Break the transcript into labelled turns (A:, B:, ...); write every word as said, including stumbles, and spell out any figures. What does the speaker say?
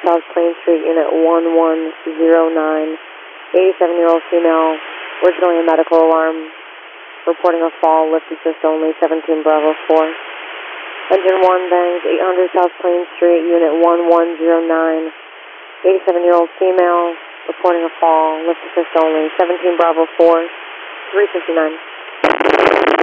A: South Plain Street, Unit one one zero nine, eighty-seven-year-old female, originally a medical alarm, reporting a fall, lift assist only, seventeen Bravo four. Engine one bangs, eight hundred South Plain Street, Unit one one zero nine, eighty-seven-year-old female, reporting a fall, lift assist only, seventeen Bravo four, three fifty-nine.